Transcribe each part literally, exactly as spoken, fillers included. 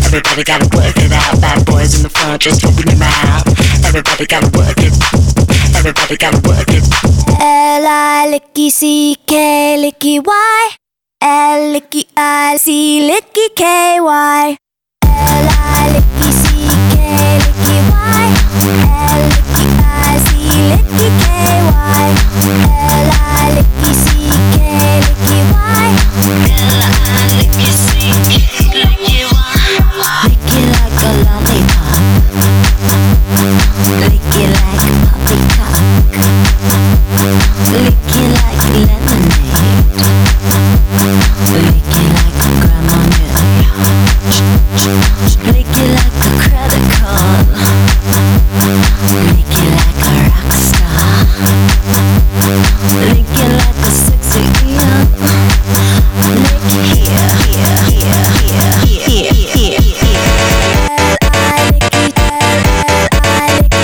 Everybody gotta work it out. Bad boys in the front, just open your mouth. Everybody gotta work it. Everybody gotta work it. L I licky C K licky Y. L licky I C licky K Y. L I licky C K licky Y. L licky I C licky K Y. L I licky C K licky Y. L I licky C K licky Y. Lick it like a lollipop. Lick it like poppycock. Lick it like lemonade. Lick it like a grandma milk. Lick it like a credit card. Lick it like a rock star. Lick it like a sexy eon. Lick here, here, here, here, here, here, here. I lick it, I lick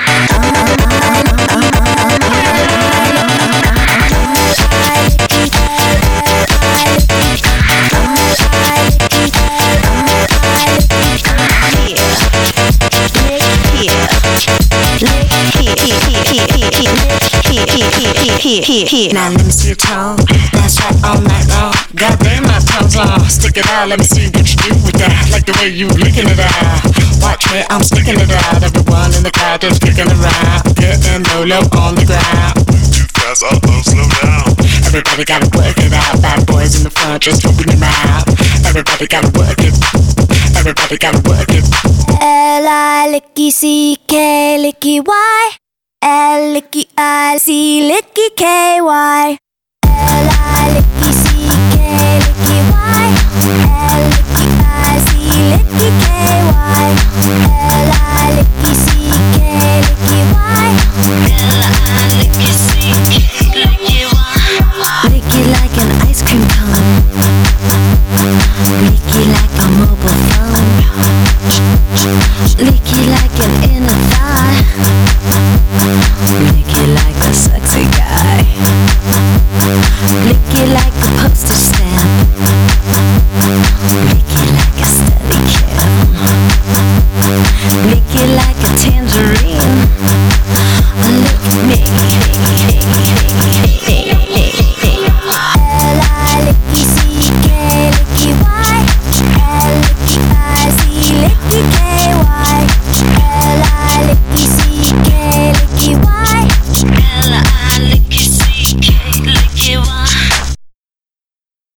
Now let me see your tongue. That's right, all night long. Goddamn, my tongue's long. Stick it out, let me see what you do with that. Like the way you licking it out. Watch me, I'm sticking it out. Everyone in the crowd just kicking around. Getting low, low on the ground. Too fast, uh oh, slow down. Everybody gotta work it out. Bad boys in the front, just open your mouth. Everybody gotta work it. Everybody gotta work it. L I licky C K licky Y. L licky I C licky K Y. L I licky